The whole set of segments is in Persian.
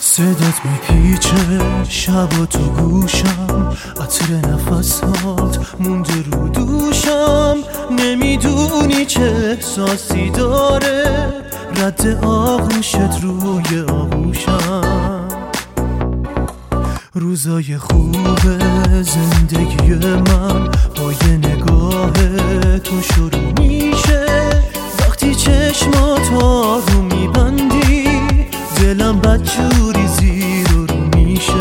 صدات میپیچه شب و تو گوشم، عطر نفسات مونده رو دوشم. نمیدونی چه احساسی داره رد آغوشت روی آغوشم. روزای خوب زندگی من با یه نگاه تو شروع میشه. وقتی چشمات آروم میبندی دلم بدجوری زیر و رو میشه.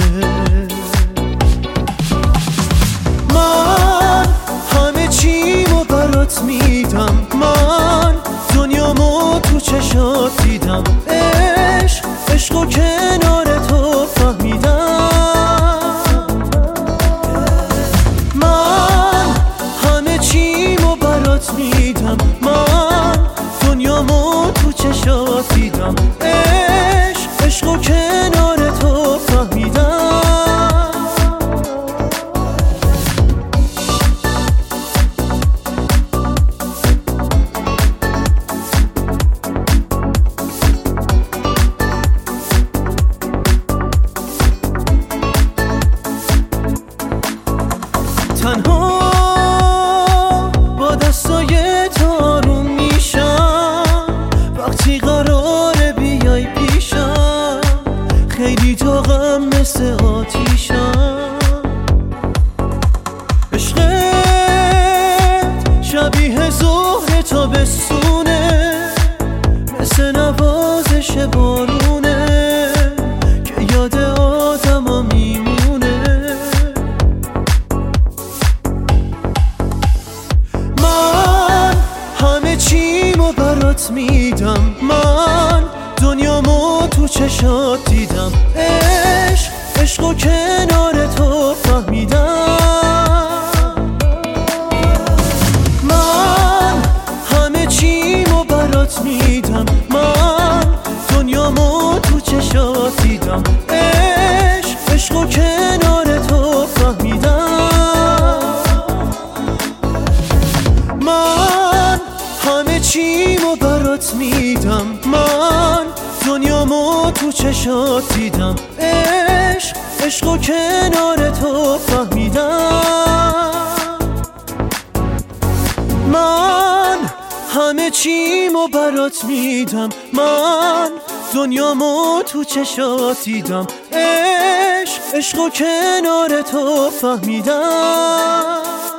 من همه چیمو برات میدم، من دنیامو تو چشات دیدم. عشق و کنار تو فهمیدم. من همه چیمو برات میدم، من دنیامو تو چشات دیدم. عشق و کنار تو فهمیدم. تنها با دستای تو آروم میشم وقتی قراره بیای پیشم. خیلی داغم مثل آتیشم. عشقت شبیه ظهر تابستونه، مثل نوازش بارونه که یاد آدم‌ها میمونه. من همه چیمو برات میدم، من دنیامو تو چشات دیدم. عشق و کنار تو فهمیدم. من همه چیمو برات میدم، من دنیامو تو چشات دیدم. عشق و کنار تو فهمیدم. من همه چیمو برات میدم، من دنیامو تو چشات دیدم. عشق و کنار تو فهمیدم. من همه چیمو برات میدم، من دنیامو تو چشات دیدم. عشق و کنار تو فهمیدم.